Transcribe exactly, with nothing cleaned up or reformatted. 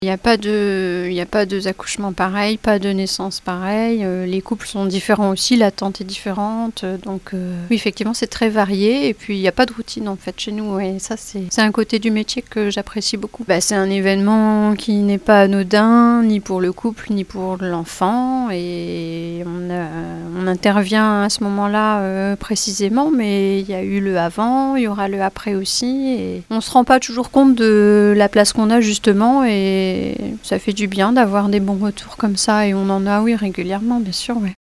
Il y a pas de il y a pas deux accouchements pareils, pas de naissance pareille, heu, les couples sont différents aussi, l'attente est différente, heu, donc heu, oui effectivement c'est très varié et puis il y a pas de routine en fait chez nous et ça c'est c'est un côté du métier que j'apprécie beaucoup. Bah, c'est un événement qui n'est pas anodin, ni pour le couple, ni pour l'enfant et on a on intervient à ce moment-là, heu, précisément, mais il y a eu le avant, il y aura le après aussi et on se rend pas toujours compte de la place qu'on a justement et ça fait du bien d'avoir des bons retours comme ça et on en a, oui, régulièrement, bien sûr, ouais.